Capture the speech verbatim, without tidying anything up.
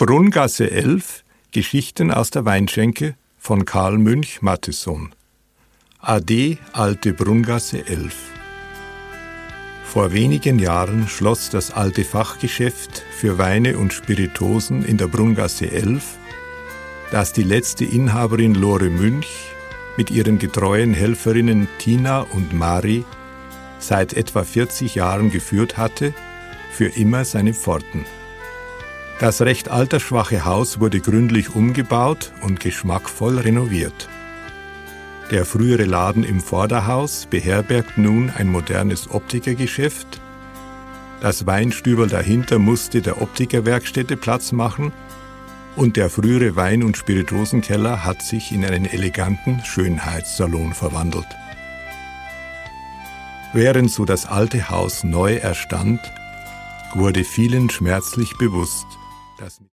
Brunngasse elf – Geschichten aus der Weinschenke von Karl Münch Matthisson. Ade, alte Brunngasse elf. Vor wenigen Jahren schloss das alte Fachgeschäft für Weine und Spiritosen in der Brunngasse elf, das die letzte Inhaberin Lore Münch mit ihren getreuen Helferinnen Tina und Mari seit etwa vierzig Jahren geführt hatte, für immer seine Pforten. Das recht altersschwache Haus wurde gründlich umgebaut und geschmackvoll renoviert. Der frühere Laden im Vorderhaus beherbergt nun ein modernes Optikergeschäft. Das Weinstüberl dahinter musste der Optikerwerkstätte Platz machen und der frühere Wein- und Spirituosenkeller hat sich in einen eleganten Schönheitssalon verwandelt. Während so das alte Haus neu erstand, wurde vielen schmerzlich bewusst, dass